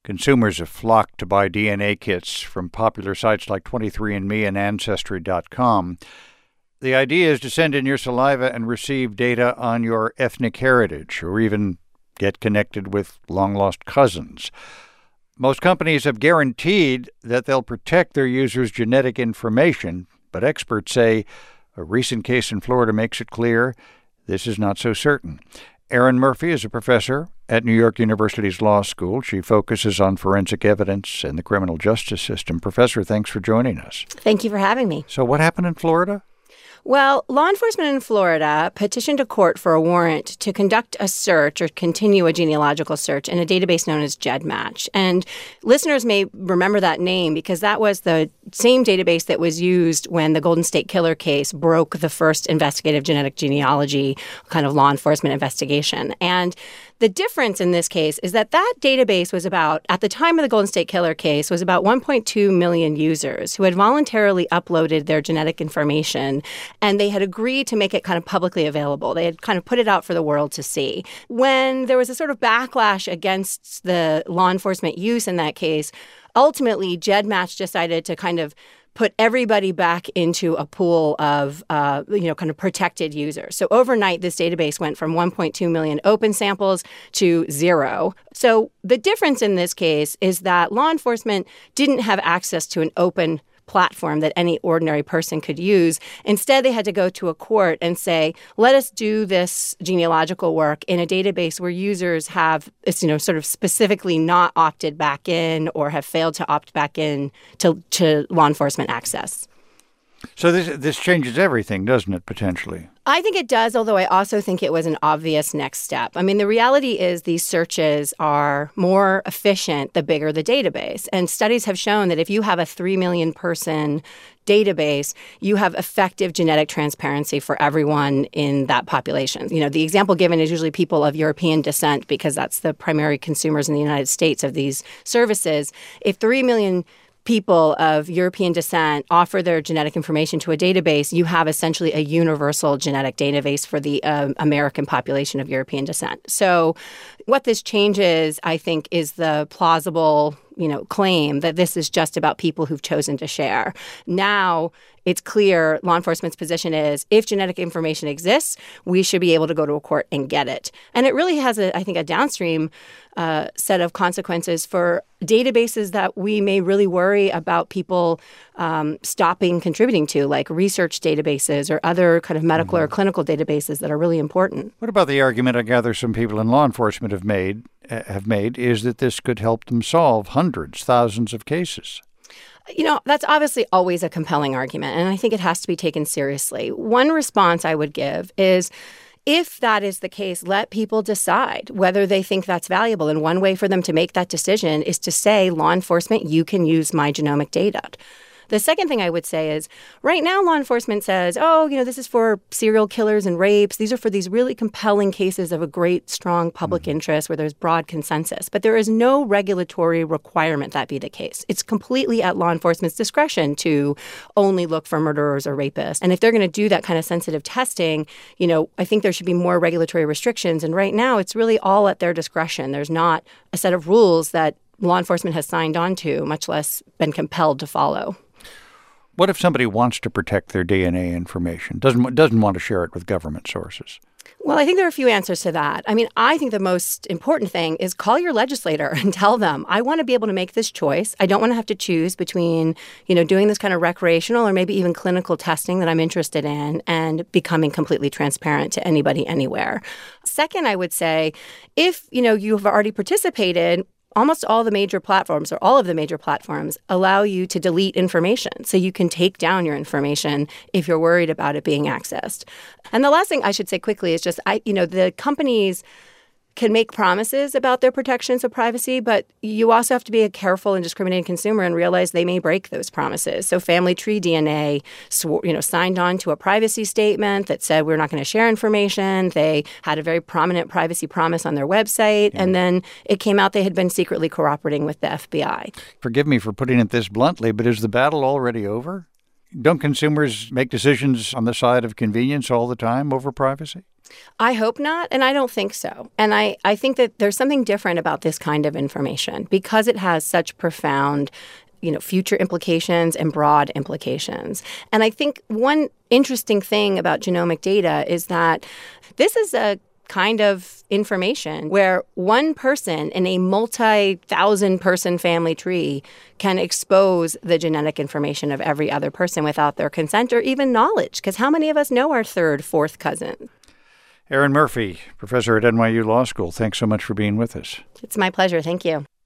Consumers have flocked to buy DNA kits from popular sites like 23andMe and Ancestry.com. The idea is to send in your saliva and receive data on your ethnic heritage, or even get connected with long-lost cousins. Most companies have guaranteed that they'll protect their users' genetic information, but experts say a recent case in Florida makes it clear this is not so certain. Erin Murphy is a professor at New York University's Law School. She focuses on forensic evidence and the criminal justice system. Professor, thanks for joining us. Thank you for having me. So what happened in Florida? Well, law enforcement in Florida petitioned a court for a warrant to conduct a search or continue a genealogical search in a database known as GEDmatch. And listeners may remember that name because that was the same database that was used when the Golden State Killer case broke the first investigative genetic genealogy kind of law enforcement investigation. And the difference in this case is that that database was about, at the time of the Golden State Killer case, was about 1.2 million users who had voluntarily uploaded their genetic information, and they had agreed to make it kind of publicly available. They had kind of put it out for the world to see. When there was a sort of backlash against the law enforcement use in that case, ultimately, GEDmatch decided to kind of put everybody back into a pool of, kind of protected users. So overnight, this database went from 1.2 million open samples to 0. So the difference in this case is that law enforcement didn't have access to an open platform that any ordinary person could use. Instead, they had to go to a court and say, let us do this genealogical work in a database where users have, sort of specifically not opted back in or have failed to opt back in to law enforcement access. So this changes everything, doesn't it, potentially? I think it does, although I also think it was an obvious next step. I mean, the reality is these searches are more efficient the bigger the database. And studies have shown that if you have a 3 million person database, you have effective genetic transparency for everyone in that population. The example given is usually people of European descent because that's the primary consumers in the United States of these services. If 3 million people of European descent offer their genetic information to a database, you have essentially a universal genetic database for the American population of European descent. So what this changes, I think, is the plausible claim that this is just about people who've chosen to share. Now, it's clear law enforcement's position is if genetic information exists, we should be able to go to a court and get it. And it really has, I think, a downstream set of consequences for databases that we may really worry about people stopping contributing to, like research databases or other kind of medical or clinical databases that are really important. What about the argument I gather some people in law enforcement have made is that this could help them solve hundreds, thousands of cases? That's obviously always a compelling argument, and I think it has to be taken seriously. One response I would give is, if that is the case, let people decide whether they think that's valuable. And one way for them to make that decision is to say, law enforcement, you can use my genomic data. The second thing I would say is right now law enforcement says, this is for serial killers and rapes. These are for these really compelling cases of a great, strong public interest where there's broad consensus. But there is no regulatory requirement that be the case. It's completely at law enforcement's discretion to only look for murderers or rapists. And if they're going to do that kind of sensitive testing, I think there should be more regulatory restrictions. And right now it's really all at their discretion. There's not a set of rules that law enforcement has signed on to, much less been compelled to follow. What if somebody wants to protect their DNA information, doesn't want to share it with government sources? Well, I think there are a few answers to that. I mean, I think the most important thing is call your legislator and tell them, I want to be able to make this choice. I don't want to have to choose between, doing this kind of recreational or maybe even clinical testing that I'm interested in and becoming completely transparent to anybody anywhere. Second, I would say, if, you have already participated, almost all the major platforms or all of the major platforms allow you to delete information. So you can take down your information if you're worried about it being accessed. And the last thing I should say quickly is just, the companies can make promises about their protections of privacy, but you also have to be a careful and discriminating consumer and realize they may break those promises. So Family Tree DNA, signed on to a privacy statement that said we're not going to share information. They had a very prominent privacy promise on their website, and then it came out they had been secretly cooperating with the FBI. Forgive me for putting it this bluntly, but is the battle already over? Don't consumers make decisions on the side of convenience all the time over privacy? I hope not, and I don't think so. And I think that there's something different about this kind of information because it has such profound future implications and broad implications. And I think one interesting thing about genomic data is that this is a kind of information where one person in a multi-thousand-person family tree can expose the genetic information of every other person without their consent or even knowledge. Because how many of us know our third, fourth cousin? Erin Murphy, professor at NYU Law School, thanks so much for being with us. It's my pleasure. Thank you.